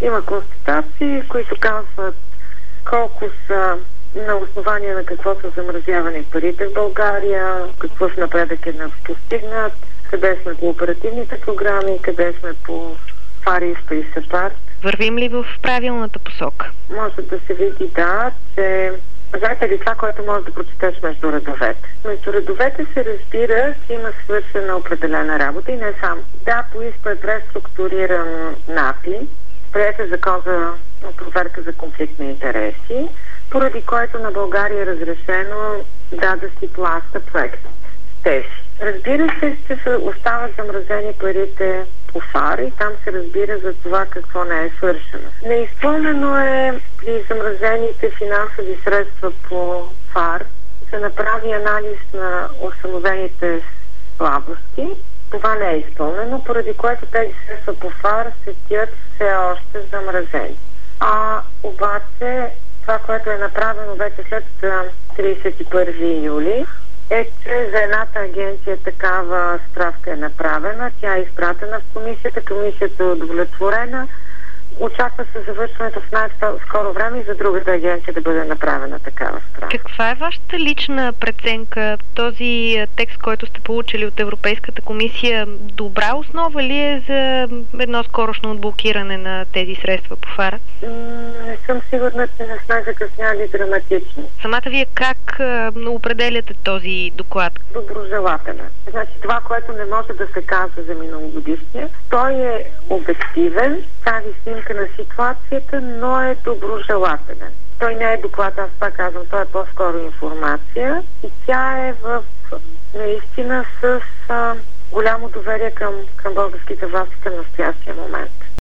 Има констатации, които казват колко са на основание на какво са замразявани парите в България, какъв напредък е постигнат, къде сме по оперативните програми, къде сме по ФАР, ИСПА и СЕПАР. Вървим ли в правилната посока? Може да се види, че... Знаете ли това, което може да прочетеш между редовете? Между редовете се разбира, че има свършена определена работа и не само. Да, по ИСПА е преструктуриран НАПИ, приет е закон за проверка за конфликт на интереси, поради който на България е разрешено да си плаща проект. Тези. Разбира се, че остават замразени парите по ФАР и там се разбира за това какво не е свършено. Неизпълнено е при замразените финансови средства по ФАР да направи анализ на установените слабости. Това не е изпълнено, поради което тези средства по ФАР седят все още замразени. Обаче това, което е направено вече след 31 юли, е, че за едната агенция такава справка е направена, тя е изпратена в комисията е удовлетворена, очаква се завършването в най-скоро време и за другата агенция да бъде направена такава справка. Каква е вашата лична преценка? Този текст, който сте получили от Европейската комисия, добра основа ли е за едно скорошно отблокиране на тези средства по ФАР? Не съм сигурна, че не сме закъсняли драматично. Самата вие как определяте този доклад? Доброжелателен. Значи това, което не може да се каже за миналогодишния, той е обективен, прави снимка на ситуацията, но е доброжелателен. Той не е доклад, аз пак казвам, той е по-скоро информация и тя е наистина с голямо доверие към българските власти към настоящия момент.